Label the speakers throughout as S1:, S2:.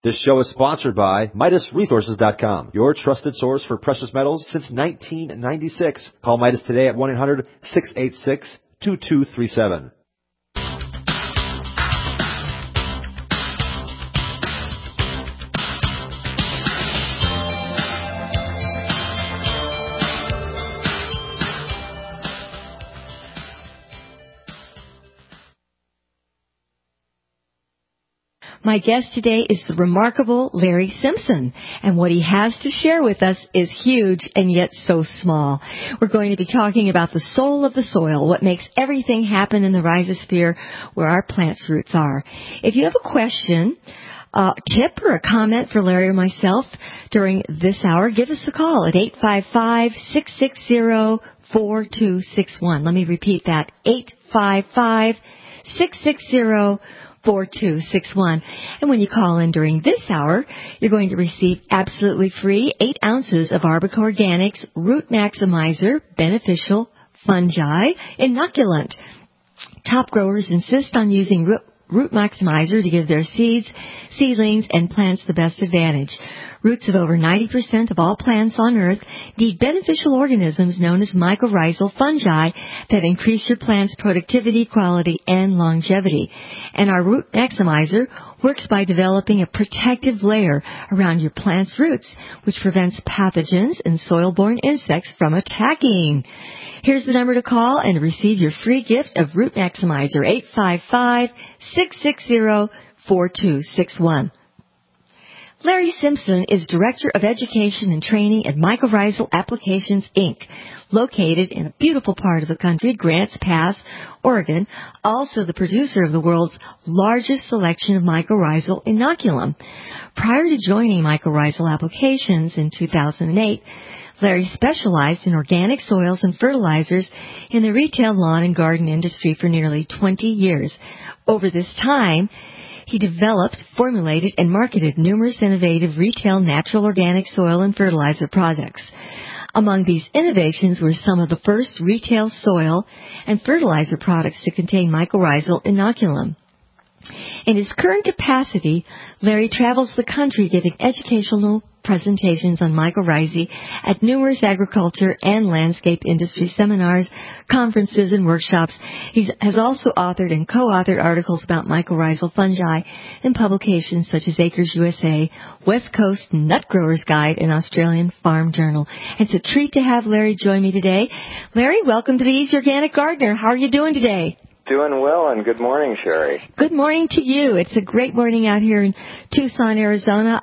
S1: This show is sponsored by MidasResources.com, your trusted source for precious metals since 1996. Call Midas today at 1-800-686-2237.
S2: My guest today is the remarkable Larry Simpson, and what he has to share with us is huge and yet so small. We're going to be talking about the soul of the soil, what makes everything happen in the rhizosphere where our plants' roots are. If you have a question, tip or a comment for Larry or myself during this hour, give us a call at 855-660-4261. Let me repeat that, 855-660-4261. 4261. And when you call in during this hour, you're going to receive absolutely free 8 ounces of Arbica Organics Root Maximizer Beneficial Fungi Inoculant. Top growers insist on using Root Maximizer to give their seeds, seedlings, and plants the best advantage. Roots of over 90% of all plants on Earth need beneficial organisms known as mycorrhizal fungi that increase your plant's productivity, quality, and longevity. And our Root Maximizer works by developing a protective layer around your plant's roots, which prevents pathogens and soil-borne insects from attacking. Here's the number to call and receive your free gift of Root Maximizer, 855-660-4261. Larry Simpson is Director of Education and Training at Mycorrhizal Applications, Inc., located in a beautiful part of the country, Grants Pass, Oregon, also the producer of the world's largest selection of mycorrhizal inoculum. Prior to joining Mycorrhizal Applications in 2008, Larry specialized in organic soils and fertilizers in the retail lawn and garden industry for nearly 20 years. Over this time, he developed, formulated, and marketed numerous innovative retail natural organic soil and fertilizer products. Among these innovations were some of the first retail soil and fertilizer products to contain mycorrhizal inoculum. In his current capacity, Larry travels the country giving educational presentations on mycorrhizae at numerous agriculture and landscape industry seminars, conferences, and workshops. He has also authored and co-authored articles about mycorrhizal fungi in publications such as Acres USA, West Coast Nut Growers Guide, and Australian Farm Journal. It's a treat to have Larry join me today. Larry, welcome to the Easy Organic Gardener. How are you doing today?
S3: Doing well, and good morning, Sherry.
S2: Good morning to you. It's a great morning out here in Tucson, Arizona.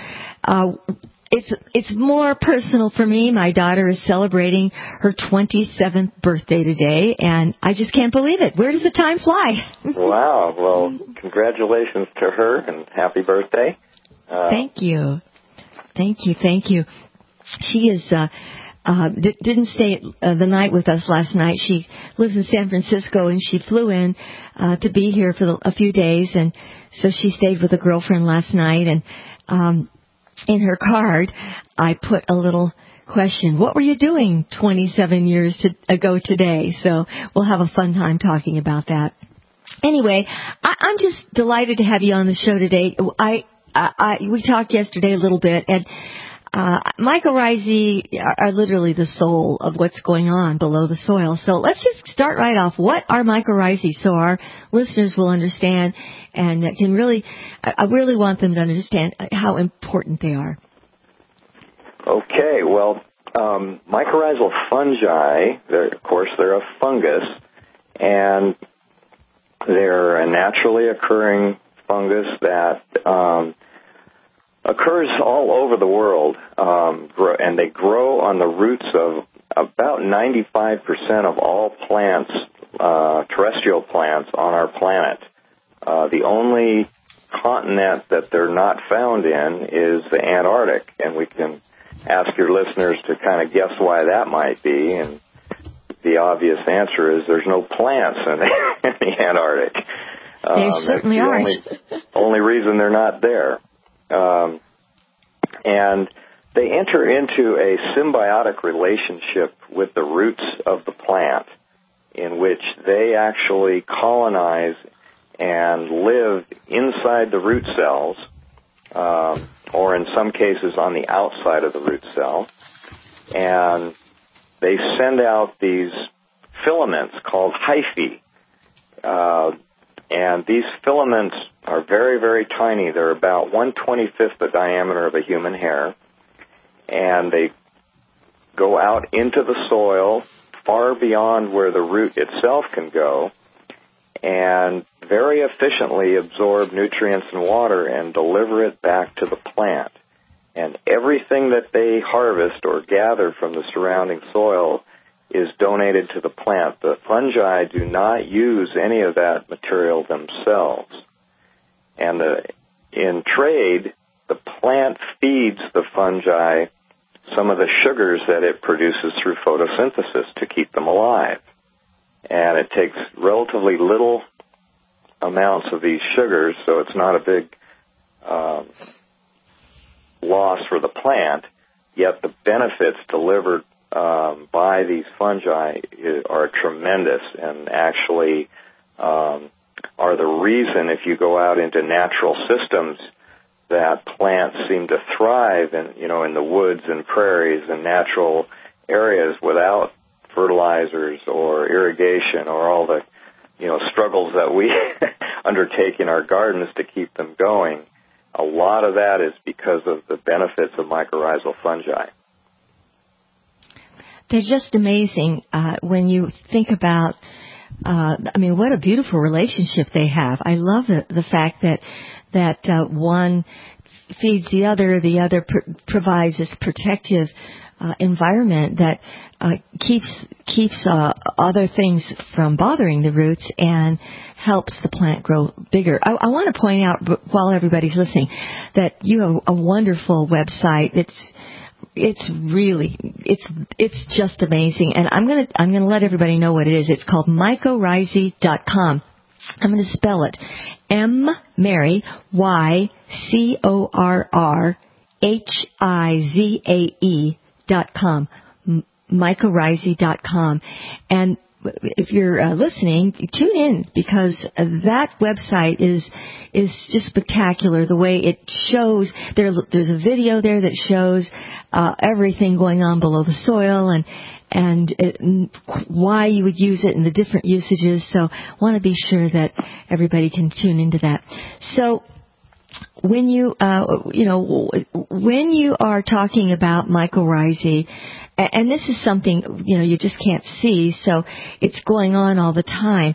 S2: It's more personal for me. My daughter is celebrating her 27th birthday today, and I just can't believe it. Where does the time fly?
S3: Wow. Well, congratulations to her, and happy birthday.
S2: Thank you. Thank you. She is... didn't stay the night with us last night. She lives in San Francisco, and she flew in to be here for a few days, and so she stayed with a girlfriend last night. And in her card, I put a little question: what were you doing 27 years ago today? So we'll have a fun time talking about that. Anyway, I'm just delighted to have you on the show today. We talked yesterday a little bit, and mycorrhizae are literally the soul of what's going on below the soil. So let's just start right off. What are mycorrhizae, so our listeners will understand and can really, I really want them to understand how important they are.
S3: Okay, well, mycorrhizal fungi, of course, they're a fungus, and they're a naturally occurring fungus that occurs all over the world, and they grow on the roots of about 95% of all plants, terrestrial plants on our planet. The only continent that they're not found in is the Antarctic, and we can ask your listeners to kind of guess why that might be, and the obvious answer is there's no plants in the Antarctic.
S2: There certainly are.
S3: Only reason they're not there. And they enter into a symbiotic relationship with the roots of the plant, in which they actually colonize and live inside the root cells some cases on the outside of the root cell. And they send out these filaments called hyphae. And these filaments are very, very tiny. They're about 1/25 the diameter of a human hair. And they go out into the soil far beyond where the root itself can go, and very efficiently absorb nutrients and water and deliver it back to the plant. And everything that they harvest or gather from the surrounding soil is donated to the plant. The fungi do not use any of that material themselves. And in trade, the plant feeds the fungi some of the sugars that it produces through photosynthesis to keep them alive. And it takes relatively little amounts of these sugars, so it's not a big loss for the plant, yet the benefits delivered by these fungi are tremendous, and actually are the reason, if you go out into natural systems, that plants seem to thrive in the woods and prairies and natural areas without fertilizers or irrigation or all the struggles that we undertake in our gardens to keep them going. A lot of that is because of the benefits of mycorrhizal fungi.
S2: They're just amazing when you think about, what a beautiful relationship they have. I love the fact that one feeds the other provides this protective environment that keeps other things from bothering the roots and helps the plant grow bigger. I want to point out, while everybody's listening, that you have a wonderful website. It's just amazing, and I'm gonna let everybody know what it is. It's called mycorrhizae.com. I'm going to spell it mycorrhizae.com, mycorrhizae.com. And if you're listening, tune in, because that website is just spectacular. The way it shows, there's a video there that shows everything going on below the soil and why you would use it and the different usages. So I want to be sure that everybody can tune into that. So when you are talking about mycorrhizae, and this is something, you just can't see, so it's going on all the time.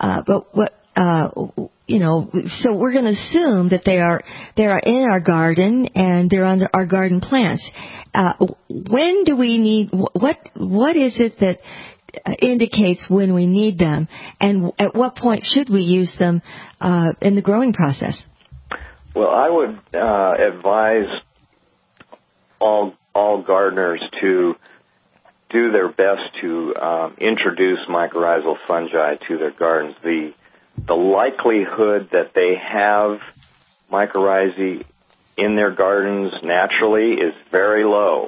S2: So we're going to assume that they are in our garden and they're on our garden plants. When do we need, what is it that indicates when we need them, and at what point should we use them in the growing process?
S3: Well, I would advise all gardeners to do their best to introduce mycorrhizal fungi to their gardens. The likelihood that they have mycorrhizae in their gardens naturally is very low.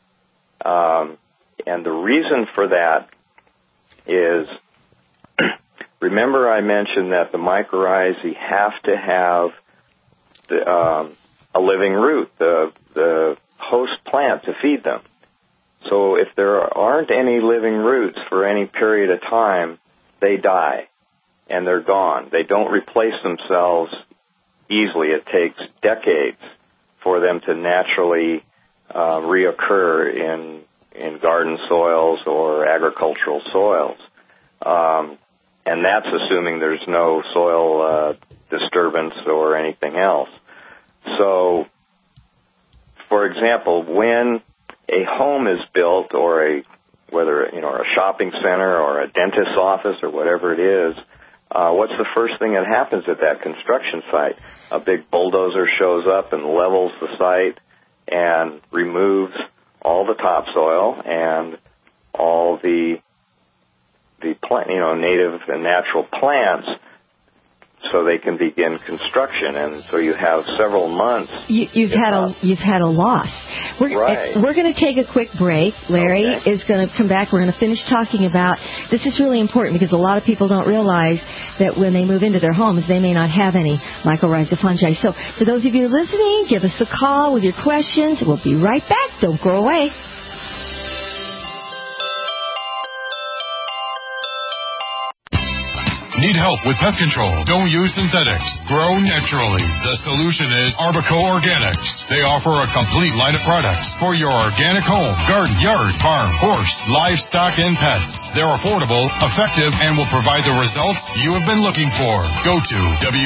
S3: And the reason for that is, remember I mentioned that the mycorrhizae have to have a living root, the host plant, to feed them. So if there aren't any living roots for any period of time, they die and they're gone. They don't replace themselves easily. It takes decades for them to naturally reoccur in garden soils or agricultural soils. And that's assuming there's no soil disturbance or anything else. So, for example, when a home is built, or whether a shopping center or a dentist's office or whatever it is, what's the first thing that happens at that construction site? A big bulldozer shows up and levels the site and removes all the topsoil and all the plant, native and natural plants, so they can begin construction. And so you have several months.
S2: You've had a loss. We're going to take a quick break. Larry is going to come back. We're going to finish talking about, this is really important because a lot of people don't realize that when they move into their homes, they may not have any mycorrhizal fungi. So for those of you listening, give us a call with your questions. We'll be right back. Don't go away.
S4: Need help with pest control? Don't use synthetics. Grow naturally. The solution is Arbico Organics. They offer a complete line of products for your organic home, garden, yard, farm, horse, livestock, and pets. They're affordable, effective, and will provide the results you have been looking for. Go to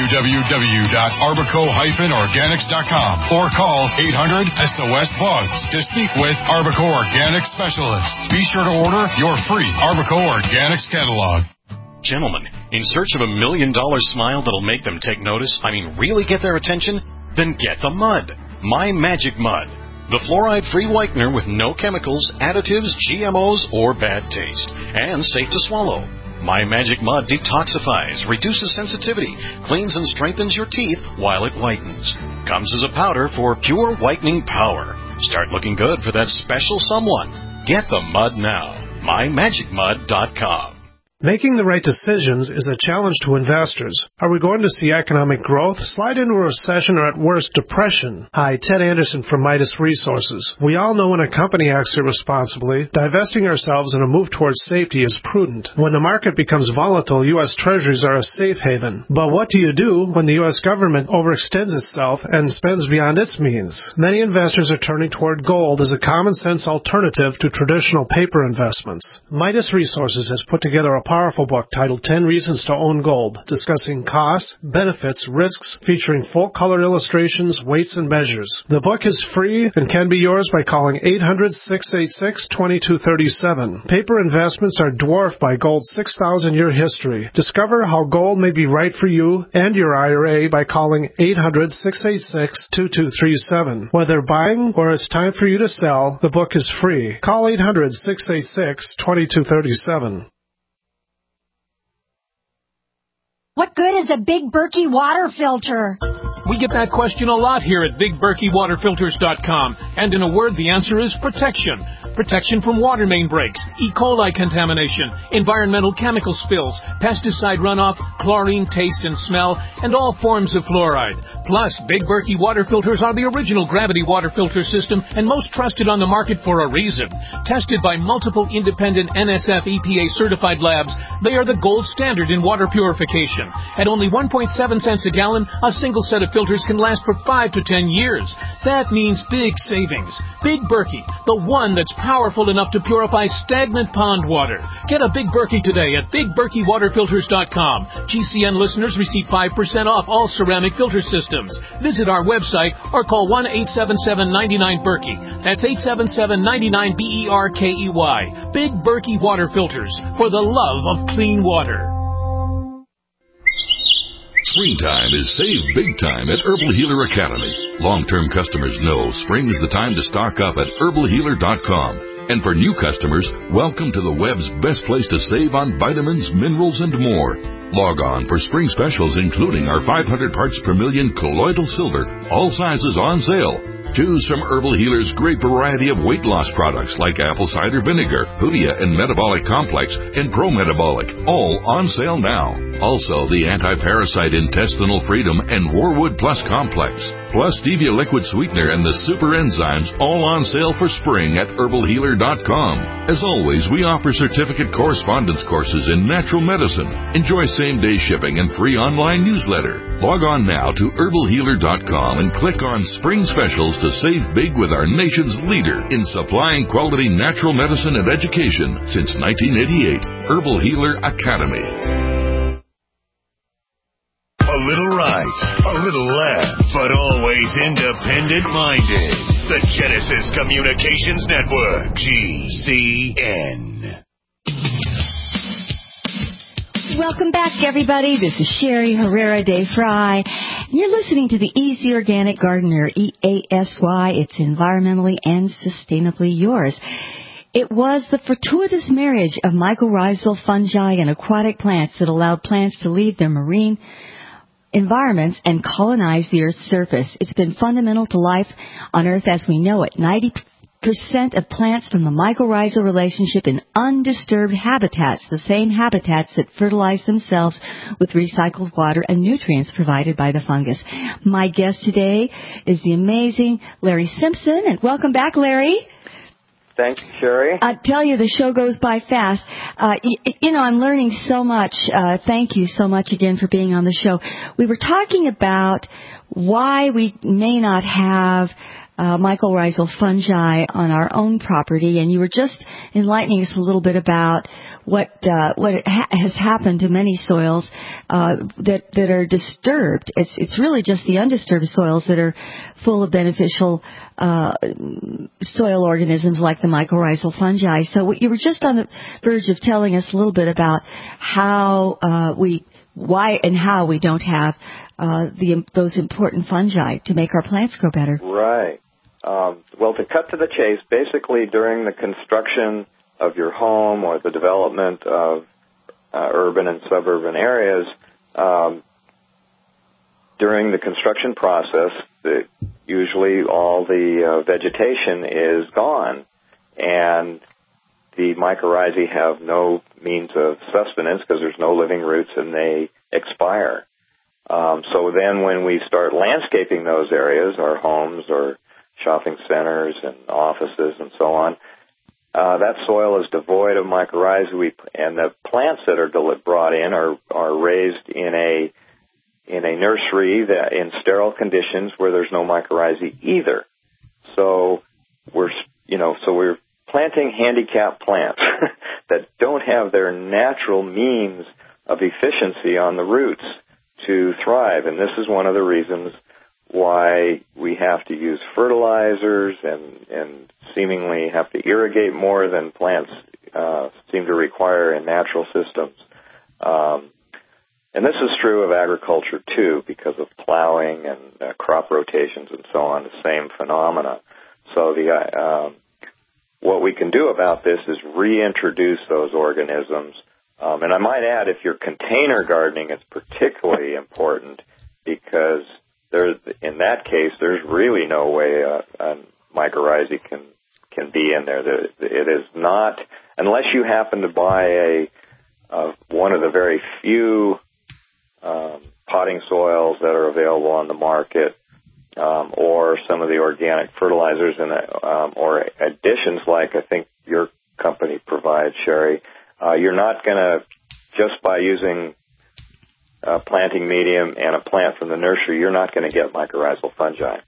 S4: www.arbico-organics.com or call 800-SOS-BUGS to speak with Arbico Organics specialists. Be sure to order your free Arbico Organics catalog.
S5: Gentlemen, in search of $1 million smile that'll make them take notice, really get their attention? Then get the mud. My Magic Mud. The fluoride-free whitener with no chemicals, additives, GMOs, or bad taste. And safe to swallow. My Magic Mud detoxifies, reduces sensitivity, cleans and strengthens your teeth while it whitens. Comes as a powder for pure whitening power. Start looking good for that special someone. Get the mud now. MyMagicMud.com.
S6: Making the right decisions is a challenge to investors. Are we going to see economic growth, slide into a recession, or at worst, depression? Hi, Ted Anderson from Midas Resources. We all know when a company acts irresponsibly, divesting ourselves in a move towards safety is prudent. When the market becomes volatile, U.S. Treasuries are a safe haven. But what do you do when the U.S. government overextends itself and spends beyond its means? Many investors are turning toward gold as a common-sense alternative to traditional paper investments. Midas Resources has put together a powerful book titled 10 Reasons to Own Gold, discussing costs, benefits, risks, featuring full-color illustrations, weights, and measures. The book is free and can be yours by calling 800-686-2237. Paper investments are dwarfed by gold's 6,000-year history. Discover how gold may be right for you and your IRA by calling 800-686-2237. Whether buying or it's time for you to sell, the book is free. Call 800-686-2237.
S7: What good is a Big Berkey water filter?
S8: We get that question a lot here at BigBerkeyWaterFilters.com. And in a word, the answer is protection. Protection from water main breaks, E. coli contamination, environmental chemical spills, pesticide runoff, chlorine taste and smell, and all forms of fluoride. Plus, Big Berkey water filters are the original gravity water filter system and most trusted on the market for a reason. Tested by multiple independent NSF EPA certified labs, they are the gold standard in water purification. At only 1.7 cents a gallon, a single set of filters can last for 5 to 10 years. That means big savings. Big Berkey, the one that's powerful enough to purify stagnant pond water. Get a Big Berkey today at BigBerkeyWaterFilters.com. GCN listeners receive 5% off all ceramic filter systems. Visit our website or call 1-877-99-BERKEY. That's 877-99-BERKEY. Big Berkey Water Filters, for the love of clean water.
S9: Springtime is save big time at Herbal Healer Academy. Long-term customers know spring is the time to stock up at herbalhealer.com. And for new customers, welcome to the web's best place to save on vitamins, minerals, and more. Log on for spring specials including our 500 parts per million colloidal silver, all sizes on sale. Choose from Herbal Healer's great variety of weight loss products like apple cider vinegar, Hoodia and Metabolic Complex, and Pro Metabolic, all on sale now. Also, the Anti-Parasite Intestinal Freedom and Warwood Plus Complex, plus Stevia Liquid Sweetener and the Super Enzymes, all on sale for spring at herbalhealer.com. As always, we offer certificate correspondence courses in natural medicine. Enjoy same-day shipping and free online newsletter. Log on now to herbalhealer.com and click on Spring Specials to save big with our nation's leader in supplying quality natural medicine and education since 1988, Herbal Healer Academy.
S10: A little right, a little left, but always independent-minded. The Genesis Communications Network, GCN.
S2: Welcome back, everybody. This is Sherry Herrera de Fry. You're listening to the Easy Organic Gardener, EASY. It's environmentally and sustainably yours. It was the fortuitous marriage of mycorrhizal fungi and aquatic plants that allowed plants to leave their marine environments and colonize the Earth's surface. It's been fundamental to life on Earth as we know it. 90% of plants from the mycorrhizal relationship in undisturbed habitats, the same habitats that fertilize themselves with recycled water and nutrients provided by the fungus. My guest today is the amazing Larry Simpson, and welcome back, Larry.
S3: Thanks, Sherry.
S2: I tell you, the show goes by fast. I'm learning so much. Thank you so much again for being on the show. We were talking about why we may not have mycorrhizal fungi on our own property, and you were just enlightening us a little bit about what has happened to many soils that are disturbed. It's really just the undisturbed soils that are full of beneficial soil organisms like the mycorrhizal fungi. So you were just on the verge of telling us a little bit about why and how we don't have those important fungi to make our plants grow better.
S3: Right. Well, to cut to the chase, basically during the construction of your home or the development of urban and suburban areas, during the construction process, usually all the vegetation is gone, and the mycorrhizae have no means of sustenance because there's no living roots and they expire. So then when we start landscaping those areas, our homes or shopping centers and offices and so on, that soil is devoid of mycorrhizae, and the plants that are brought in are raised in a nursery in sterile conditions where there's no mycorrhizae either. So we're planting handicapped plants that don't have their natural means of efficiency on the roots to thrive, and this is one of the reasons why we have to use fertilizers and seemingly have to irrigate more than plants seem to require in natural systems. And this is true of agriculture, too, because of plowing and crop rotations and so on, the same phenomena. So what we can do about this is reintroduce those organisms. And I might add, if you're container gardening, it's particularly important because in that case, there's really no way a mycorrhizae can be in there. It is not, unless you happen to buy one of the very few potting soils that are available on the market, or some of the organic fertilizers or additions like I think your company provides, Sherry. You're not going to, just by using planting medium and a plant from the nursery, you're not going to get mycorrhizal fungi.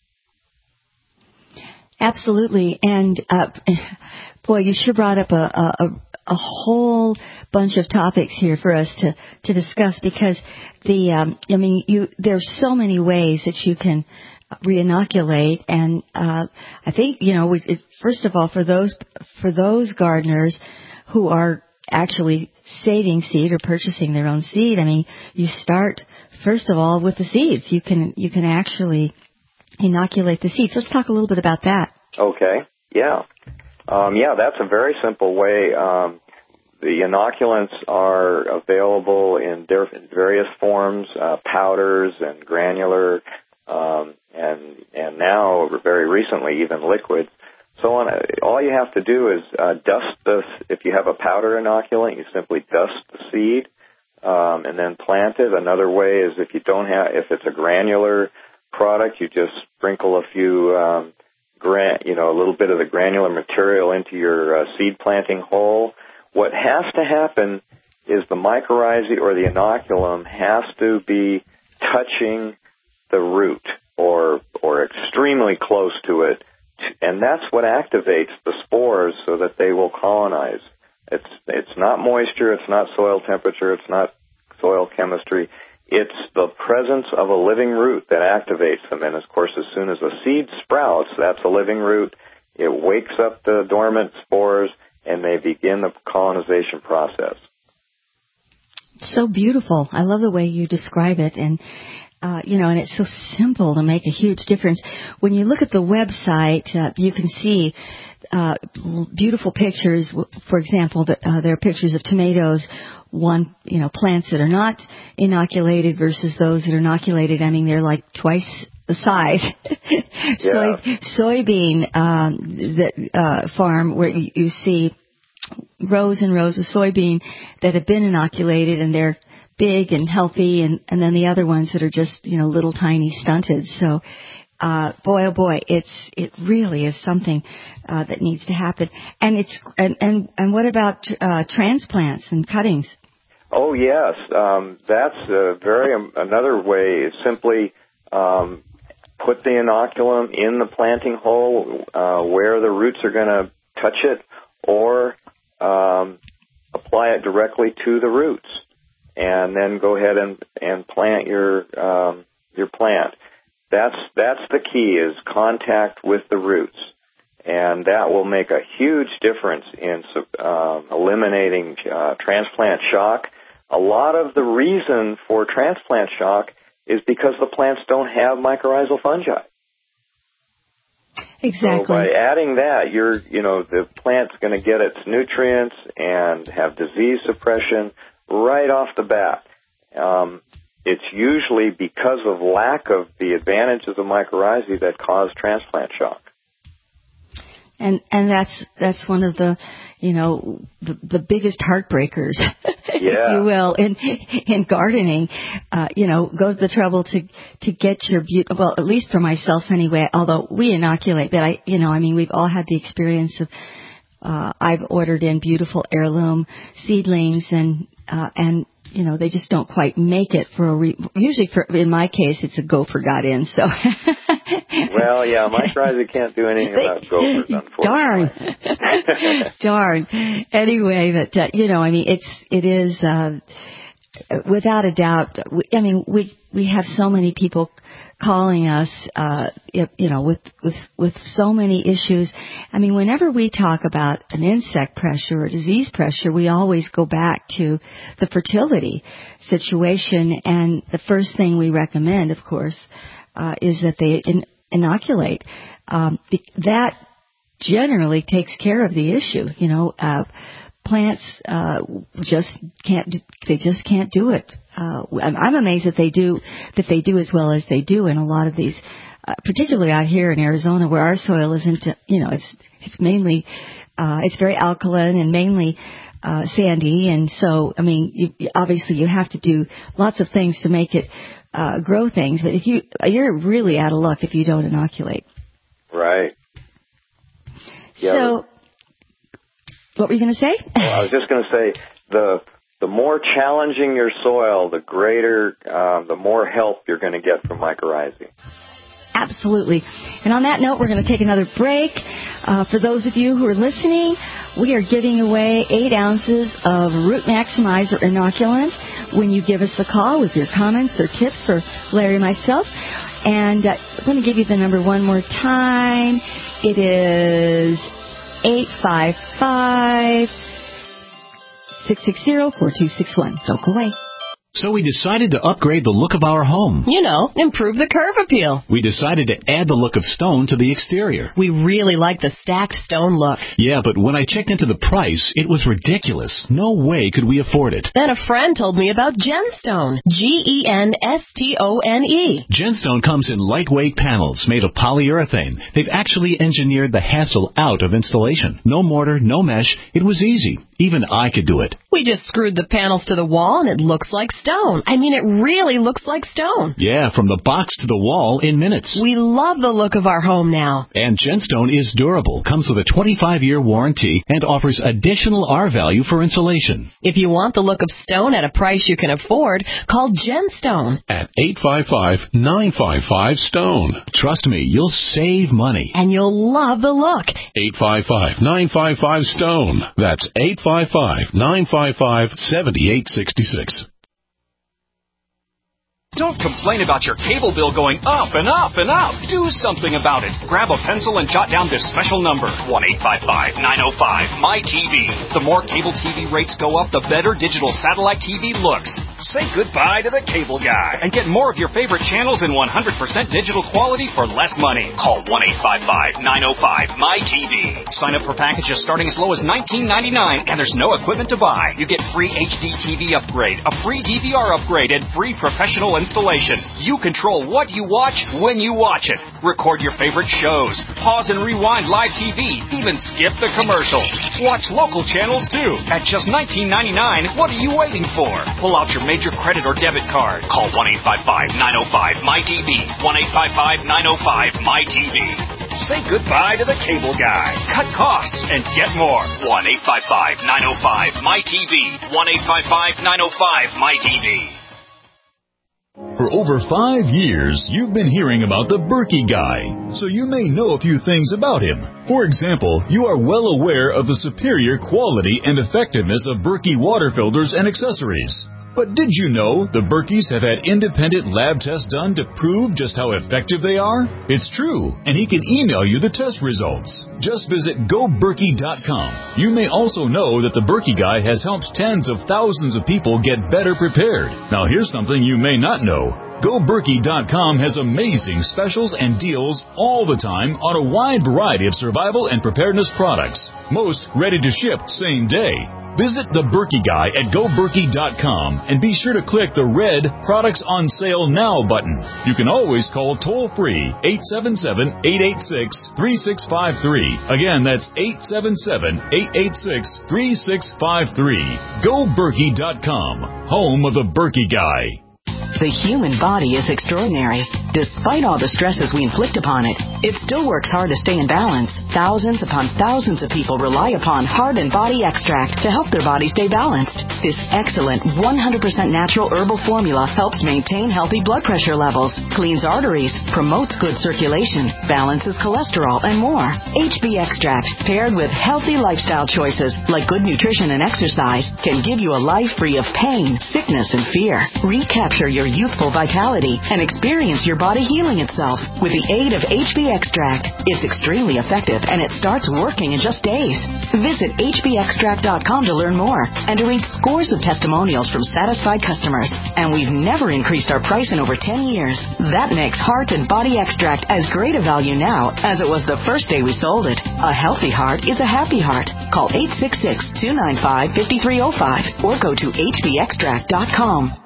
S2: Absolutely. And, boy, you sure brought up a whole bunch of topics here for us to discuss because there's so many ways that you can re-inoculate, and I think, first of all, for those gardeners who are actually saving seed or purchasing their own seed, you start first of all with the seeds. You can actually inoculate the seeds. Let's talk a little bit about that. Okay.
S3: Yeah. That's a very simple way. The inoculants are available in various forms, powders and granular, and now very recently even liquids. So all you have to do is dust if you have a powder inoculant, you simply dust the seed and then plant it. Another way is if it's a granular product, you just sprinkle a few, a little bit of the granular material into your seed planting hole. What has to happen is the mycorrhizae or the inoculum has to be touching the root or extremely close to it. And that's what activates the spores so that they will colonize. It's not moisture, it's not soil temperature, it's not soil chemistry. It's the presence of a living root that activates them. And, of course, as soon as a seed sprouts, that's a living root. It wakes up the dormant spores, and they begin the colonization process.
S2: So beautiful. I love the way you describe it. And and it's so simple to make a huge difference. When you look at the website, you can see beautiful pictures. For example, there are pictures of tomatoes, plants that are not inoculated versus those that are inoculated. I mean, they're like twice the size. Soybean farm where you see rows and rows of soybean that have been inoculated, and they're big and healthy, and then the other ones that are just, little tiny stunted. So, boy, oh boy, it really is something that needs to happen. And and what about transplants and cuttings?
S3: Oh yes, that's another way is simply put the inoculum in the planting hole where the roots are going to touch it, or apply it directly to the roots, and then go ahead and plant your plant. That's the key, is contact with the roots, and that will make a huge difference in eliminating transplant shock. A lot of the reason for transplant shock is because the plants don't have mycorrhizal fungi.
S2: Exactly.
S3: So by adding that, the plant's going to get its nutrients and have disease suppression right off the bat. It's usually because of lack of the advantages of mycorrhizae that cause transplant shock. And
S2: that's one of the the biggest heartbreakers, if you will, in gardening. Go to the trouble to get your well, at least for myself anyway. Although we inoculate, but we've all had the experience of. I've ordered in beautiful heirloom seedlings, and they just don't quite make it usually in my case, it's a gopher got in, so.
S3: Well, yeah, mycorrhizae can't do anything about gophers, unfortunately.
S2: Darn. Anyway, but, it is, without a doubt, we have so many people calling us, with so many issues. Whenever we talk about an insect pressure or disease pressure, we always go back to the fertility situation, and the first thing we recommend, of course, is that they inoculate. That generally takes care of the issue. Plants just can't do it. I'm amazed that they do as well as they do in a lot of these, particularly out here in Arizona, where our soil isn't. It's mainly it's very alkaline and mainly sandy, and so obviously you have to do lots of things to make it grow things. But you're really out of luck if you don't inoculate.
S3: Right. Yeah.
S2: So. What were you going to say?
S3: Well, I was just going to say the more challenging your soil, the greater, the more help you're going to get from mycorrhizae.
S2: Absolutely. And on that note, we're going to take another break. For those of you who are listening, we are giving away 8 ounces of Root Maximizer inoculant when you give us a call with your comments or tips for Larry and myself. And I'm going to give you the number one more time. It is 855-660-4261. Don't go away.
S11: So we decided to upgrade the look of our home.
S12: Improve the curve appeal.
S11: We decided to add the look of stone to the exterior.
S12: We really like the stacked stone look.
S11: Yeah, but when I checked into the price, it was ridiculous. No way could we afford it.
S12: Then a friend told me about Genstone. Genstone.
S11: Genstone comes in lightweight panels made of polyurethane. They've actually engineered the hassle out of installation. No mortar, no mesh. It was easy. Even I could do it.
S12: We just screwed the panels to the wall and it looks like stone. It really looks like stone.
S11: Yeah, from the box to the wall in minutes.
S12: We love the look of our home now.
S11: And Genstone is durable, comes with a 25-year warranty, and offers additional R-value for insulation.
S12: If you want the look of stone at a price you can afford, call Genstone.
S9: At 855-955-STONE.
S11: Trust me, you'll save money.
S12: And you'll love the look.
S9: 855-955-STONE. That's 855-955-7866.
S13: Don't complain about your cable bill going up and up and up. Do something about it. Grab a pencil and jot down this special number, 1-855-905-MY-TV. The more cable TV rates go up, the better digital satellite TV looks. Say goodbye to the cable guy and get more of your favorite channels in 100% digital quality for less money. Call 1-855-905-MY-TV. Sign up for packages starting as low as $19.99, and there's no equipment to buy. You get free HD TV upgrade, a free DVR upgrade, and free professional installation. You control what you watch when you watch it. Record your favorite shows. Pause and rewind live TV. Even skip the commercials. Watch local channels too. At just $19.99, what are you waiting for? Pull out your major credit or debit card. Call 1-855-905-MY-TV. 1-855-905-MY-TV. Say goodbye to the cable guy. Cut costs and get more. 1-855-905-MY-TV. 1-855-905-MY-TV.
S14: For over 5 years, you've been hearing about the Berkey Guy, so you may know a few things about him. For example, you are well aware of the superior quality and effectiveness of Berkey water filters and accessories. But did you know the Berkeys have had independent lab tests done to prove just how effective they are? It's true, and he can email you the test results. Just visit GoBerkey.com. You may also know that the Berkey Guy has helped tens of thousands of people get better prepared. Now here's something you may not know. GoBerkey.com has amazing specials and deals all the time on a wide variety of survival and preparedness products. Most ready to ship same day. Visit the Berkey Guy at GoBerkey.com and be sure to click the red Products on Sale Now button. You can always call toll-free 877-886-3653. Again, that's 877-886-3653. GoBerkey.com, home of the Berkey Guy.
S15: The human body is extraordinary. Despite all the stresses we inflict upon it, it still works hard to stay in balance. Thousands upon thousands of people rely upon Heart and Body Extract to help their body stay balanced. This excellent 100% natural herbal formula helps maintain healthy blood pressure levels, cleans arteries, promotes good circulation, balances cholesterol, and more. HB Extract, paired with healthy lifestyle choices like good nutrition and exercise, can give you a life free of pain, sickness, and fear. Recapture your youthful vitality and experience your body healing itself with the aid of HB Extract. It's extremely effective and it starts working in just days. Visit hbextract.com to learn more and to read scores of testimonials from satisfied customers. And we've never increased our price in over 10 years. That makes Heart and Body Extract as great a value now as it was the first day we sold it. A healthy heart is a happy heart. Call 866-295-5305 or go to hbextract.com.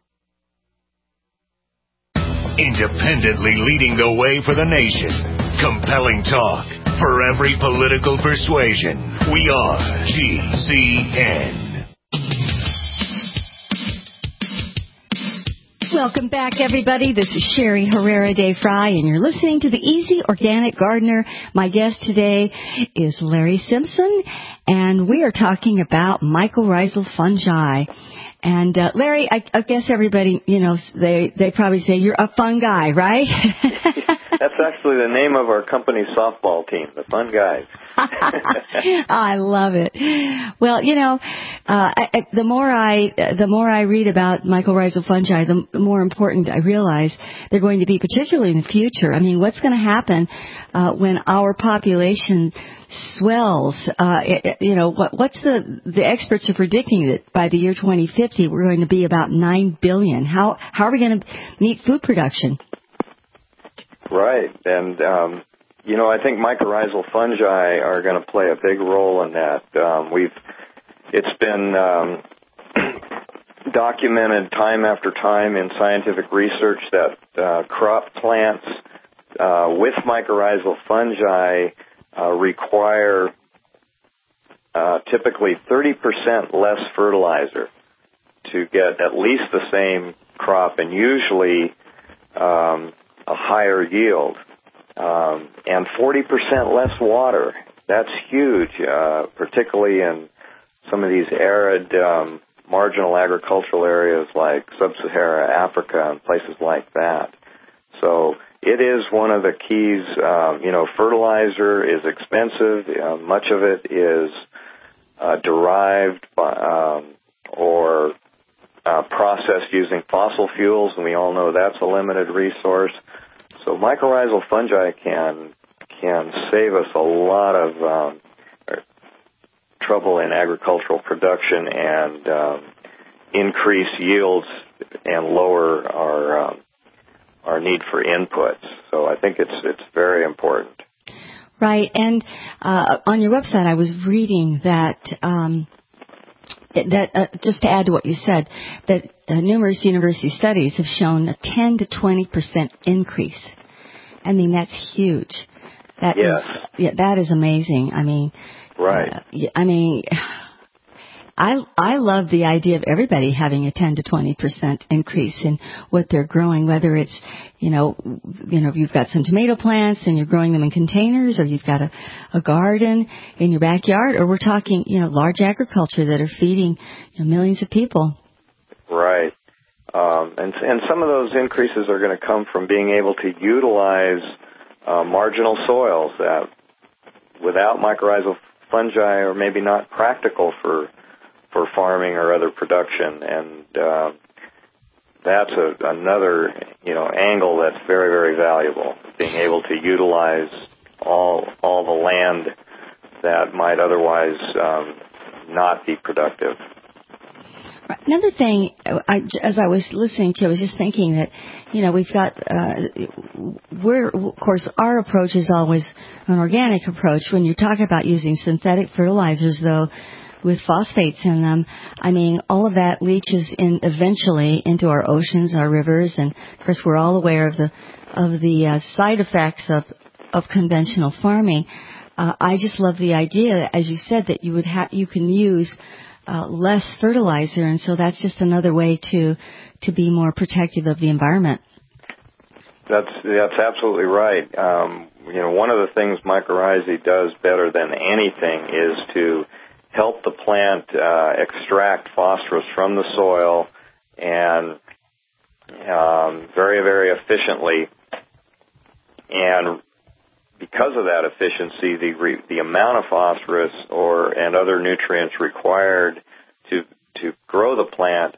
S10: Independently leading the way for the nation. Compelling talk for every political persuasion. We are GCN.
S2: Welcome back, everybody. This is Sherry Herrera de Fry, and you're listening to the Easy Organic Gardener. My guest today is Larry Simpson, and we are talking about mycorrhizal fungi. And Larry, I guess everybody, they probably say you're a fun guy, right?
S3: That's actually the name of our company's softball team, the Fun Guys.
S2: I love it. Well, the more I read about mycorrhizal fungi, the more important I realize they're going to be, particularly in the future. I mean, what's going to happen when our population swells? What's the experts are predicting that by the year 2050 we're going to be about 9 billion. How are we going to meet food production?
S3: Right, and I think mycorrhizal fungi are going to play a big role in that. It's been documented time after time in scientific research that crop plants with mycorrhizal fungi require typically 30% less fertilizer to get at least the same crop, and usually a higher yield, and 40% less water. That's huge, particularly in some of these arid, marginal agricultural areas like sub-Saharan Africa and places like that. So it is one of the keys. Fertilizer is expensive. Much of it is derived by, or processed using fossil fuels, and we all know that's a limited resource. So mycorrhizal fungi can save us a lot of trouble in agricultural production and increase yields and lower our need for inputs. So I think it's very important.
S2: Right, and on your website, I was reading that just to add to what you said, that numerous university studies have shown a 10 to 20% increase. I mean, that's huge. That is amazing. I mean,
S3: right.
S2: I love the idea of everybody having a 10 to 20% increase in what they're growing, whether it's, you've got some tomato plants and you're growing them in containers, or you've got a garden in your backyard, or we're talking, large agriculture that are feeding millions of people.
S3: Right. And some of those increases are going to come from being able to utilize marginal soils that without mycorrhizal fungi are maybe not practical for farming or other production, and that's another angle that's very, very valuable. Being able to utilize all the land that might otherwise not be productive.
S2: Another thing, as I was listening to, I was just thinking that, we've got, of course, our approach is always an organic approach. When you talk about using synthetic fertilizers, though, with phosphates in them, I mean, all of that leaches in eventually into our oceans, our rivers, and of course we're all aware of the side effects of conventional farming. I just love the idea, as you said, that you can use less fertilizer, and so that's just another way to be more protective of the environment.
S3: That's absolutely right. One of the things mycorrhizae does better than anything is to help the plant extract phosphorus from the soil, and very, very efficiently. And because of that efficiency, the amount of phosphorus and other nutrients required to grow the plant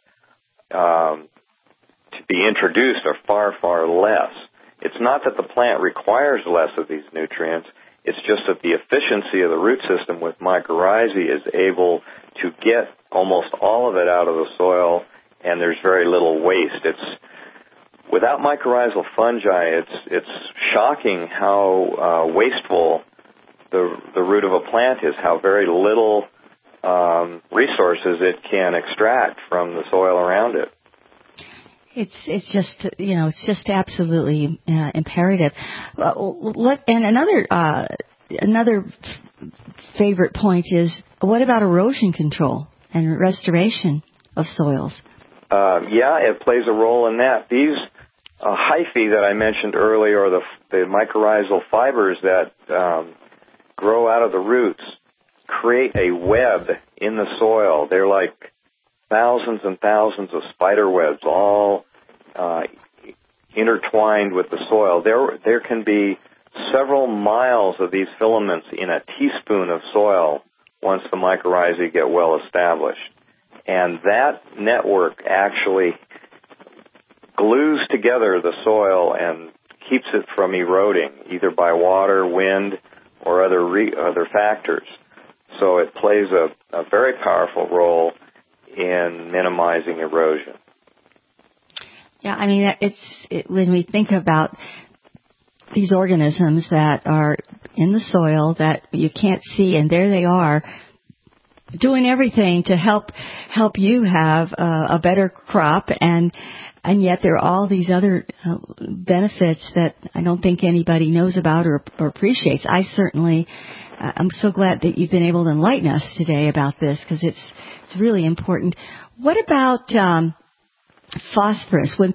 S3: to be introduced are far, far less. It's not that the plant requires less of these nutrients. It's just that the efficiency of the root system with mycorrhizae is able to get almost all of it out of the soil, and there's very little waste. Without mycorrhizal fungi, it's shocking how wasteful the root of a plant is, how very little resources it can extract from the soil around it.
S2: It's just absolutely imperative. And another favorite point is, what about erosion control and restoration of soils?
S3: It plays a role in that. These hyphae that I mentioned earlier, or the mycorrhizal fibers that grow out of the roots, create a web in the soil. They're like thousands and thousands of spider webs, all intertwined with the soil. There can be several miles of these filaments in a teaspoon of soil once the mycorrhizae get well established. And that network actually glues together the soil and keeps it from eroding, either by water, wind, or other factors. So it plays a very powerful role in minimizing erosion.
S2: Yeah, I mean, when we think about these organisms that are in the soil that you can't see, and there they are, doing everything to help you have a better crop, and yet there are all these other benefits that I don't think anybody knows about or appreciates. I'm so glad that you've been able to enlighten us today about this, because it's really important. What about phosphorus? A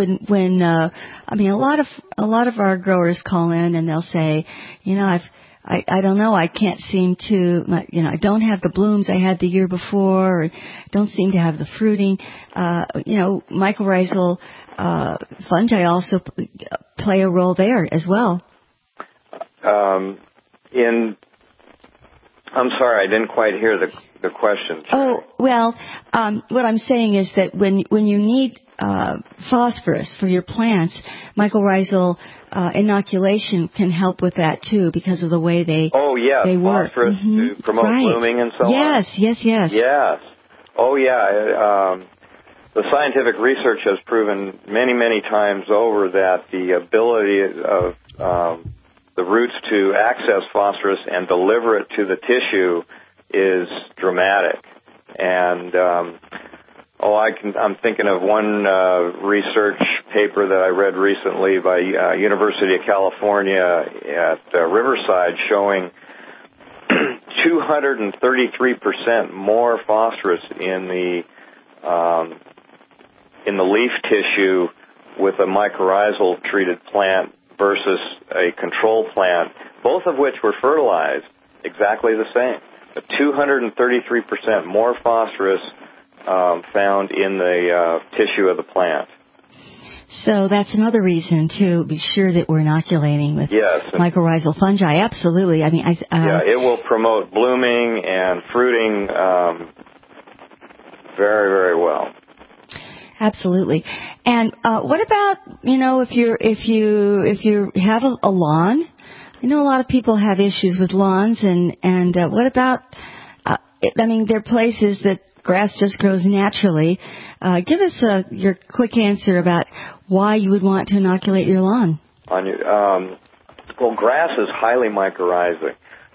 S2: lot of our growers call in and they'll say, I don't know, I can't seem to, I don't have the blooms I had the year before, or don't seem to have the fruiting. Mycorrhizal fungi also play a role there as well.
S3: I'm sorry, I didn't quite hear the question.
S2: Oh, well, what I'm saying is that when you need phosphorus for your plants, mycorrhizal inoculation can help with that too because of the way they work.
S3: Phosphorus to promote blooming and so on.
S2: Yes.
S3: Yes. Oh yeah. The scientific research has proven many, many times over that the ability of the roots to access phosphorus and deliver it to the tissue is dramatic. And I'm thinking of one research paper that I read recently by University of California at Riverside showing 233% more phosphorus in the leaf tissue with a mycorrhizal treated plant versus a control plant, both of which were fertilized exactly the same. 233% more phosphorus found in the tissue of the plant.
S2: So that's another reason to be sure that we're inoculating with mycorrhizal fungi. Absolutely. I mean,
S3: it will promote blooming and fruiting very, very well.
S2: Absolutely. And what about, if you have a lawn? I know a lot of people have issues with lawns, and what about? There are places that grass just grows naturally. Give us your quick answer about why you would want to inoculate your lawn.
S3: Grass is highly mycorrhizal,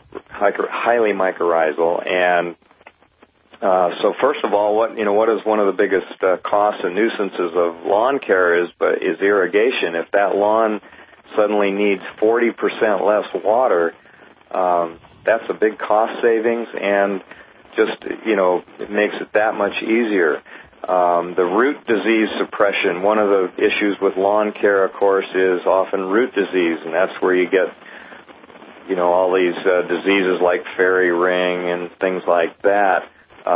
S3: and so first of all, what is one of the biggest costs and nuisances of lawn care is irrigation. If that lawn suddenly needs 40% less water, that's a big cost savings, and just it makes it that much easier. The root disease suppression, one of the issues with lawn care, of course, is often root disease, and that's where you get all these diseases like fairy ring and things like that.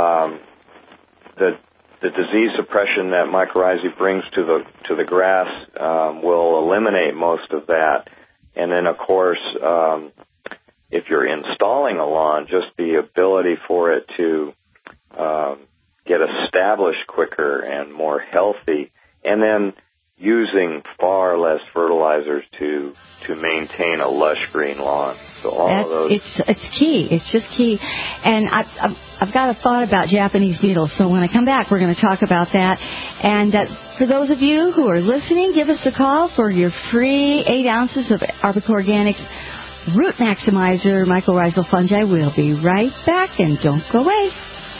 S3: The disease suppression that mycorrhizae brings to the grass will eliminate most of that. And then, of course, if you're installing a lawn, just the ability for it to get established quicker and more healthy, and then using far less fertilizers to maintain a lush green lawn. So all of those.
S2: It's key. It's just key. And I've got a thought about Japanese beetles. So when I come back, we're going to talk about that. And for those of you who are listening, give us a call for your free 8 ounces of Arbico Organics Root Maximizer mycorrhizal fungi. We'll be right back, and don't go away.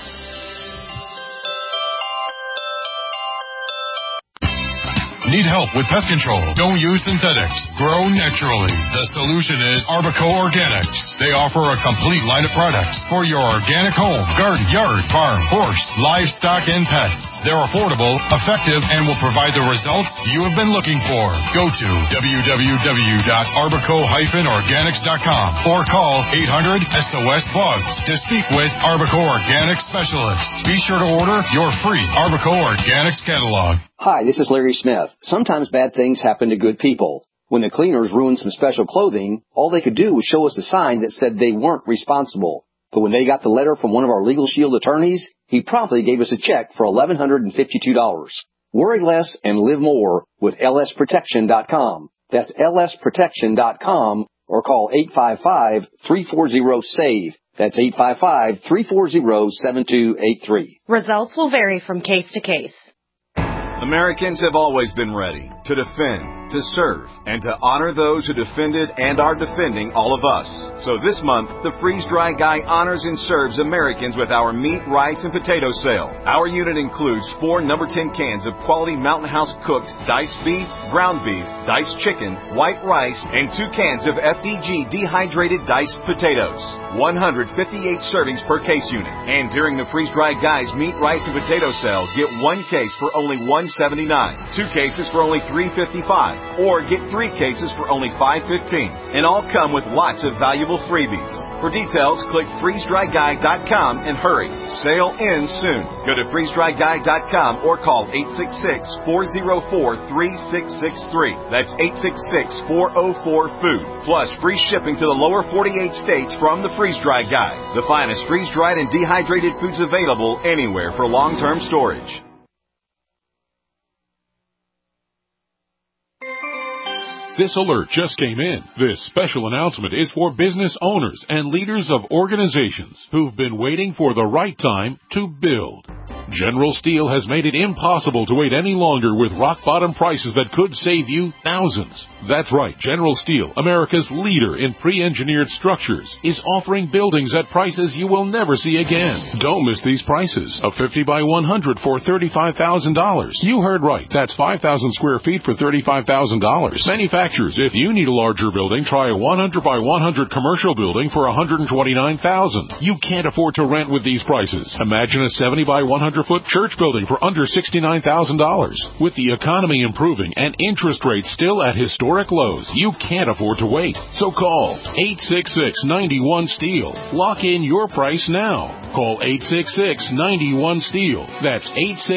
S4: Need help with pest control? Don't use synthetics. Grow naturally. The solution is Arbico Organics. They offer a complete line of products for your organic home, garden, yard, farm, horse, livestock, and pets. They're affordable, effective, and will provide the results you have been looking for. Go to www.arbico-organics.com or call 800-SOS-BUGS to speak with Arbico Organics specialists. Be sure to order your free Arbico Organics catalog.
S16: Hi, this is Larry Smith. Sometimes bad things happen to good people. When the cleaners ruined some special clothing, all they could do was show us a sign that said they weren't responsible. But when they got the letter from one of our Legal Shield attorneys, he promptly gave us a check for $1,152. Worry less and live more with lsprotection.com. That's lsprotection.com, or call 855-340-SAVE. That's 855-340-7283.
S12: Results will vary from case to case.
S17: Americans have always been ready to defend, to serve, and to honor those who defended and are defending all of us. So this month, the Freeze-Dry Guy honors and serves Americans with our meat, rice, and potato sale. Our unit includes 4 No. 10 cans of quality Mountain House cooked diced beef, ground beef, diced chicken, white rice, and 2 cans of FDG dehydrated diced potatoes. 158 servings per case unit. And during the Freeze-Dry Guy's meat, rice, and potato sale, get 1 case for only $1.79, 2 cases for only $3 $3.55, or get 3 cases for only $5.15. And all come with lots of valuable freebies. For details, click freezedryguy.com and hurry. Sale ends soon. Go to freezedryguy.com or call 866-404-3663. That's 866-404-FOOD. Plus free shipping to the lower 48 states from the Freeze Dry Guy. The finest freeze-dried and dehydrated foods available anywhere for long-term storage.
S18: This alert just came in. This special announcement is for business owners and leaders of organizations who've been waiting for the right time to build. General Steel has made it impossible to wait any longer with rock-bottom prices that could save you thousands. That's right, General Steel, America's leader in pre-engineered structures, is offering buildings at prices you will never see again. Don't miss these prices. A 50 by 100 for $35,000. You heard right. That's 5,000 square feet for $35,000. Manufacturers, if you need a larger building, try a 100 by 100 commercial building for $129,000. You can't afford to rent with these prices. Imagine a 70 by 100-foot church building for under $69,000. With the economy improving and interest rates still at historic lows, you can't afford to wait. So call 866-91-STEEL. Lock in your price now. Call 866-91-STEEL. That's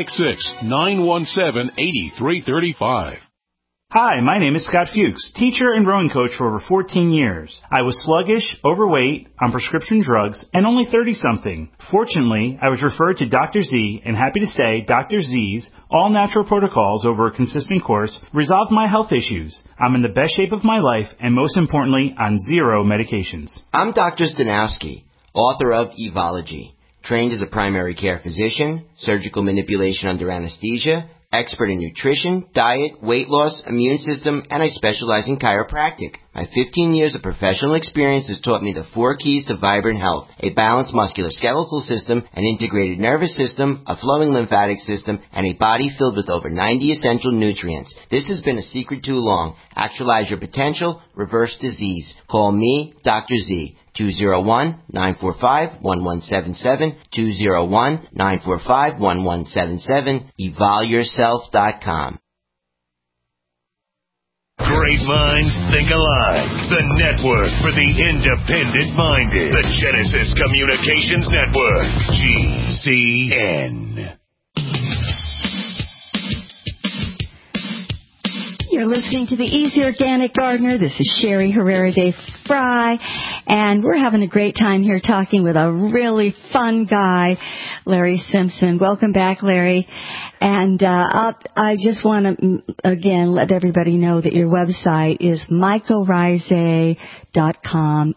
S18: 866-917-8335.
S19: Hi, my name is Scott Fuchs, teacher and rowing coach for over 14 years. I was sluggish, overweight, on prescription drugs, and only 30-something. Fortunately, I was referred to Dr. Z, and happy to say Dr. Z's all-natural protocols over a consistent course resolved my health issues. I'm in the best shape of my life, and most importantly, on 0 medications.
S20: I'm Dr. Stanowski, author of Evology, trained as a primary care physician, surgical manipulation under anesthesia, expert in nutrition, diet, weight loss, immune system, and I specialize in chiropractic. My 15 years of professional experience has taught me the 4 keys to vibrant health: a balanced musculoskeletal system, an integrated nervous system, a flowing lymphatic system, and a body filled with over 90 essential nutrients. This has been a secret too long. Actualize your potential, reverse disease. Call me, Dr. Z. 201-945-1177, 201-945-1177, evolveyourself.com.
S10: Great minds think alike. The network for the independent-minded. The Genesis Communications Network. GCN.
S2: You're listening to the Easy Organic Gardener. This is Sherry Herrera de Fry, and we're having a great time here talking with a really fun guy, Larry Simpson. Welcome back, Larry. And I just want to, again, let everybody know that your website is mycorrhizae.com,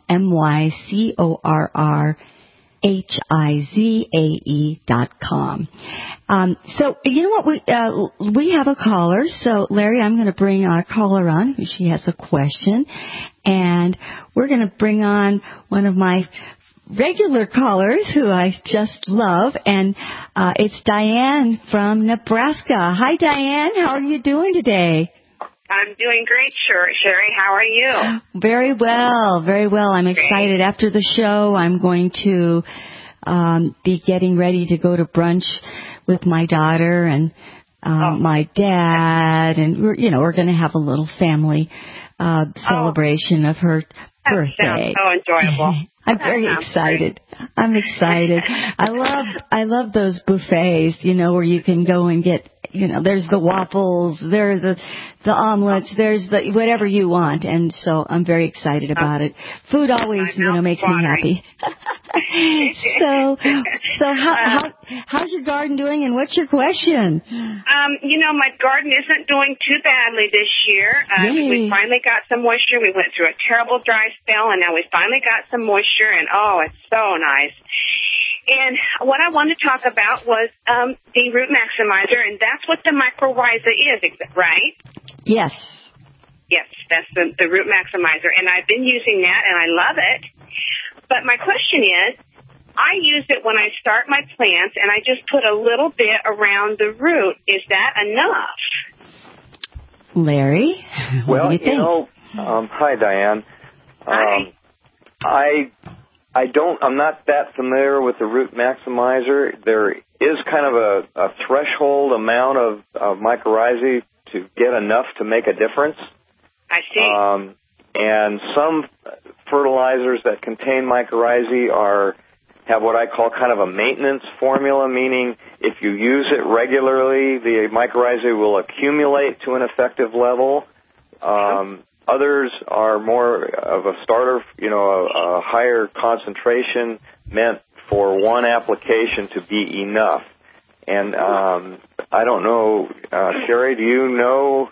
S2: mycorrhizae.com. So, you know what, we have a caller. So, Larry, I'm going to bring our caller on. She has a question. And we're going to bring on one of my regular callers who I just love. And it's Diane from Nebraska. Hi, Diane. How are you doing today?
S21: I'm doing great, Sherry. How are you?
S2: Very well, very well. I'm excited. After the show, I'm going to be getting ready to go to brunch with my daughter and my dad, and we're going to have a little family celebration of her birthday.
S21: That sounds so enjoyable.
S2: I'm very excited. I'm excited. I love those buffets, where you can go and get, there's the waffles, there's the omelets, there's the whatever you want. And so I'm very excited about it. Food always, makes me happy. So how's your garden doing, and what's your question?
S21: My garden isn't doing too badly this year. We finally got some moisture. We went through a terrible dry spell, and now we finally got some moisture, and it's so nice. And what I wanted to talk about was the root maximizer, and that's what the mycorrhiza is, right?
S2: Yes.
S21: Yes, that's the root maximizer, and I've been using that, and I love it. But my question is, I use it when I start my plants, and I just put a little bit around the root. Is that enough?
S2: Larry, what do you think?
S3: Hi, Diane.
S21: Hi.
S3: I'm not that familiar with the root maximizer. There is kind of a threshold amount of mycorrhizae to get enough to make a difference.
S21: I see.
S3: And some fertilizers that contain mycorrhizae have what I call kind of a maintenance formula, meaning if you use it regularly, the mycorrhizae will accumulate to an effective level. Others are more of a starter, a higher concentration meant for one application to be enough. And I don't know, Sherry, do you know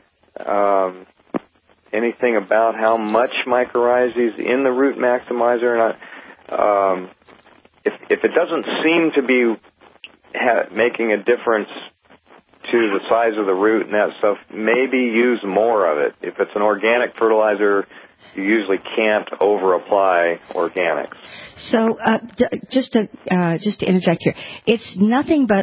S3: anything about how much mycorrhizae is in the root maximizer or not? If it doesn't seem to be making a difference to the size of the root and that stuff, maybe use more of it. If it's an organic fertilizer, you usually can't over-apply organics.
S2: So just to interject here, it's nothing but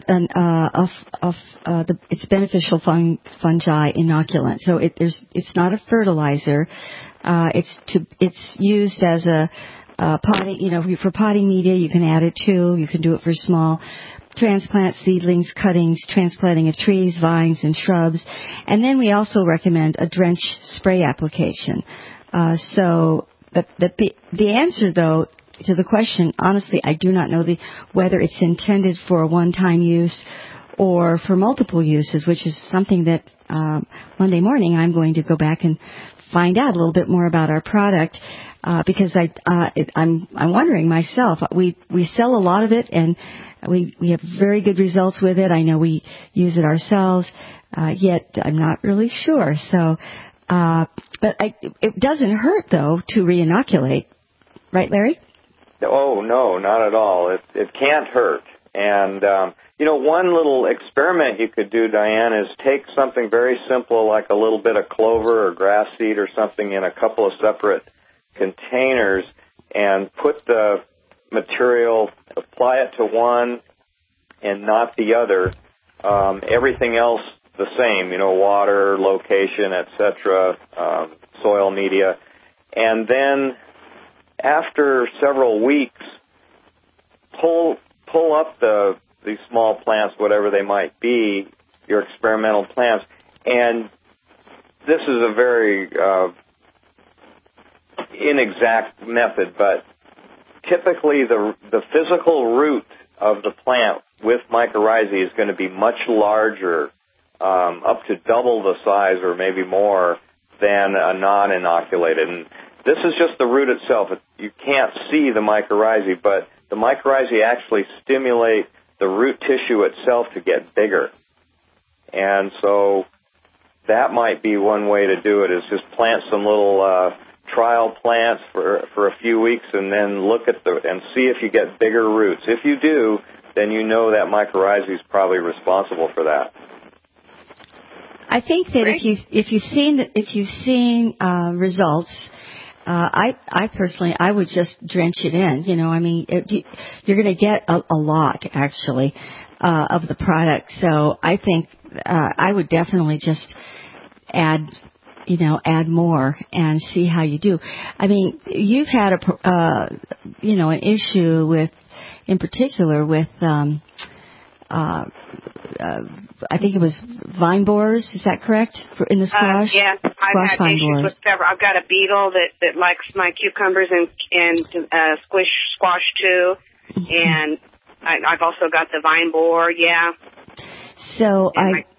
S2: it's beneficial fungi inoculant. So it's not a fertilizer. It's used as a potting, for potting media. You can add it too. You can do it for small transplant seedlings, cuttings, transplanting of trees, vines, and shrubs. And then we also recommend a drench spray application. So the answer, though, to the question, honestly, I do not know whether it's intended for a one-time use or for multiple uses, which is something that Monday morning I'm going to go back and find out a little bit more about our product. Because I'm wondering myself. We sell a lot of it, and we have very good results with it. I know we use it ourselves, yet I'm not really sure. So, but it doesn't hurt though to re-inoculate, right, Larry?
S3: Oh no, not at all. It can't hurt. And one little experiment you could do, Diane, is take something very simple like a little bit of clover or grass seed or something in a couple of separate containers and put the material, apply it to one and not the other. Everything else the same, water, location, etc., soil media. And then after several weeks, pull up these small plants, whatever they might be, your experimental plants. And this is a very inexact method, but typically the physical root of the plant with mycorrhizae is going to be much larger, up to double the size or maybe more than a non-inoculated. And this is just the root itself. You can't see the mycorrhizae, but the mycorrhizae actually stimulate the root tissue itself to get bigger. And so that might be one way to do it, is just plant some little trial plants for a few weeks and then look at and see if you get bigger roots. If you do, then you know that mycorrhizae is probably responsible for that.
S2: I think that if you've seen results, I personally would just drench it in. You're going to get a lot actually of the product. So I think I would definitely just add more and see how you do. I mean, you've had an issue with, in particular, with I think it was vine borers. Is that correct? In the squash?
S21: Yes, I've had issues with several. I've got a beetle that likes my cucumbers and squash too, and I've also got the vine borer. Yeah. So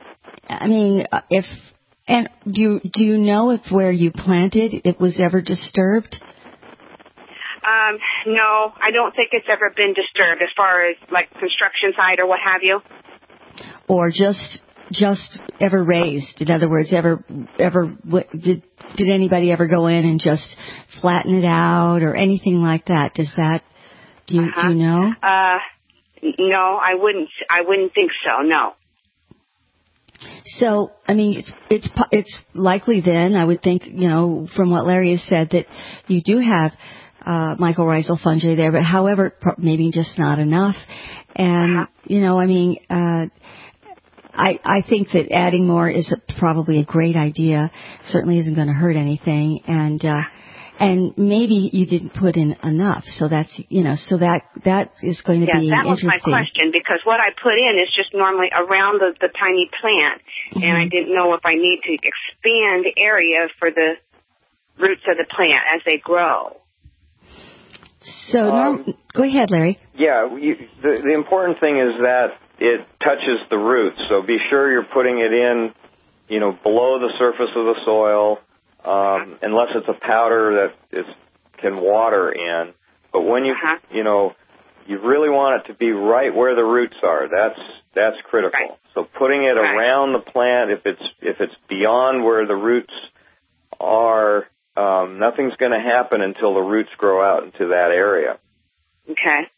S2: do you know if where you planted it was ever disturbed?
S21: No, I don't think it's ever been disturbed as far as like construction site or what have you.
S2: Or just ever raised? In other words, did anybody ever go in and just flatten it out or anything like that? Do you know?
S21: No, I wouldn't think so. No.
S2: So, I mean, it's likely then, I would think, from what Larry has said, that you do have mycorrhizal fungi there, but however, maybe just not enough. And, I think that adding more is probably a great idea. Certainly isn't going to hurt anything. And and maybe you didn't put in enough. So that's, so that is going to be interesting.
S21: Yeah, that was my question, because what I put in is just normally around the tiny plant, and I didn't know if I need to expand the area for the roots of the plant as they grow.
S2: So, go ahead, Larry.
S3: Yeah, the important thing is that it touches the roots. So be sure you're putting it in, below the surface of the soil, unless it's a powder that can water in. But when you really want it to be right where the roots are. That's critical. Right. So putting it around the plant, if it's beyond where the roots are, nothing's going to happen until the roots grow out into that area.
S21: Okay.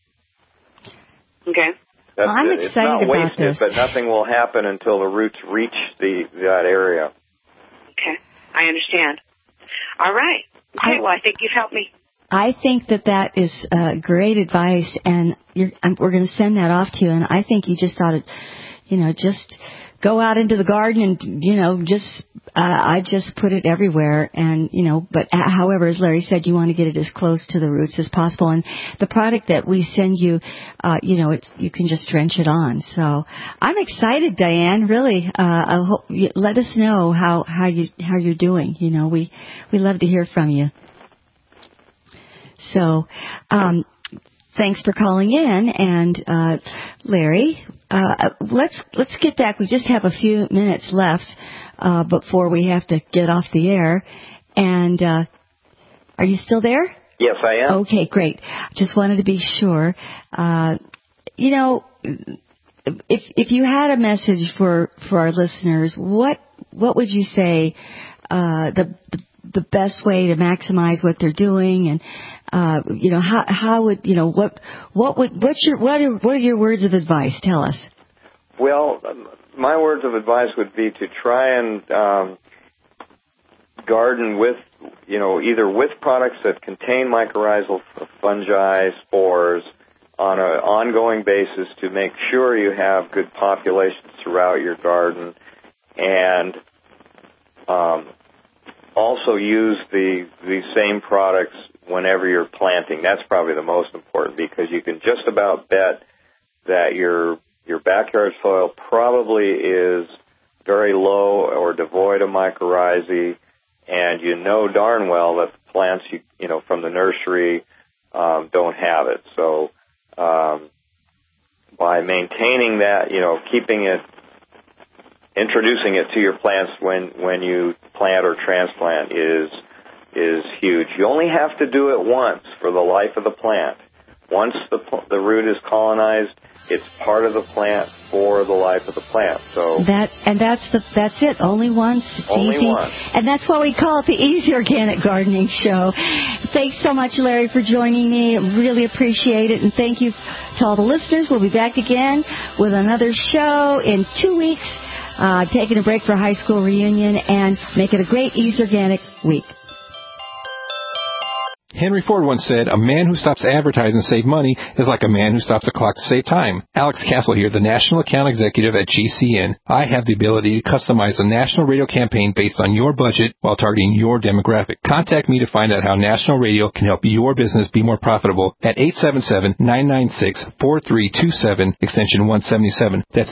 S2: I'm excited
S3: it's not
S2: about
S3: wasted,
S2: this.
S3: But nothing will happen until the roots reach that area.
S21: Okay, I understand. All right. Okay, well, I think you've helped me.
S2: I think that is great advice, and we're going to send that off to you. And I think you just ought to, just go out into the garden and, I just put it everywhere. And, but however, as Larry said, you want to get it as close to the roots as possible. And the product that we send you, you can just drench it on. So I'm excited, Diane, really. I hope let us know how you're doing. We love to hear from you. So, thanks for calling in, and Larry, let's get back. We just have a few minutes left before we have to get off the air. And are you still there?
S3: Yes, I am.
S2: Okay, great. Just wanted to be sure. If you had a message for our listeners, what would you say the best way to maximize what they're doing, and how would what are your words of advice? Tell us.
S3: Well, my words of advice would be to try and garden with either with products that contain mycorrhizal fungi, spores, on an ongoing basis to make sure you have good populations throughout your garden, and also use the same products whenever you're planting. That's probably the most important, because you can just about bet that your backyard soil probably is very low or devoid of mycorrhizae, and darn well that the plants from the nursery don't have it. So by maintaining that, introducing it to your plants when you plant or transplant is huge. You only have to do it once for the life of the plant. Once the root is colonized, it's part of the plant for the life of the plant. So
S2: that's it. Only once. It's
S3: only
S2: easy.
S3: once.
S2: And that's why we call it the Easy Organic Gardening Show. Thanks so much, Larry, for joining me. Really appreciate it. And thank you to all the listeners. We'll be back again with another show in 2 weeks. Taking a break for a high school reunion, and make it a great Easy Organic week.
S1: Henry Ford once said, "A man who stops advertising to save money is like a man who stops a clock to save time." Alex Castle here, the National Account Executive at GCN. I have the ability to customize a national radio campaign based on your budget while targeting your demographic. Contact me to find out how national radio can help your business be more profitable at 877-996-4327, extension 177. That's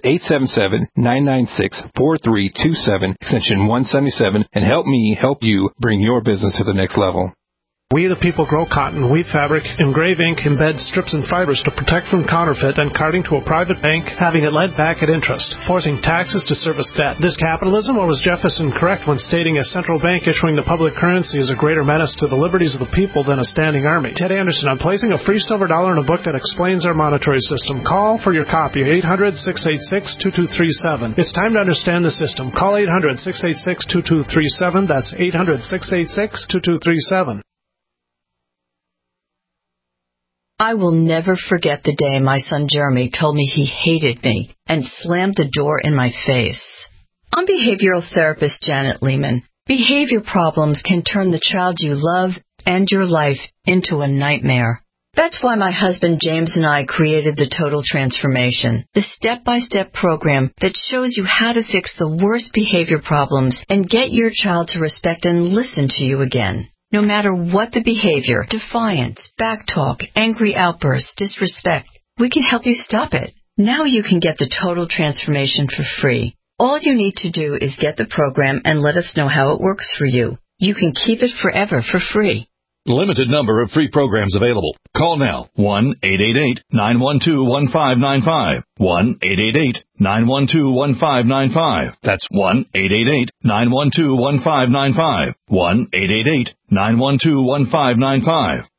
S1: 877-996-4327, extension 177, and help me help you bring your business to the next level.
S6: We the people grow cotton, weave fabric, engrave ink, embed strips and fibers to protect from counterfeit and carting to a private bank, having it lent back at interest, forcing taxes to service debt. This capitalism, or was Jefferson correct when stating a central bank issuing the public currency is a greater menace to the liberties of the people than a standing army? Ted Anderson, I'm placing a free silver dollar in a book that explains our monetary system. Call for your copy, 800-686-2237. It's time to understand the system. Call 800-686-2237. That's 800-686-2237.
S22: I will never forget the day my son Jeremy told me he hated me and slammed the door in my face. I'm behavioral therapist Janet Lehman. Behavior problems can turn the child you love and your life into a nightmare. That's why my husband James and I created the Total Transformation, the step-by-step program that shows you how to fix the worst behavior problems and get your child to respect and listen to you again. No matter what the behavior, defiance, backtalk, angry outbursts, disrespect, we can help you stop it. Now you can get the total transformation for free. All you need to do is get the program and let us know how it works for you. You can keep it forever for free.
S14: Limited number of free programs available. Call now. 1-888-912-1595. 1-888-912-1595. That's 1-888-912-1595. 1-888-912-1595.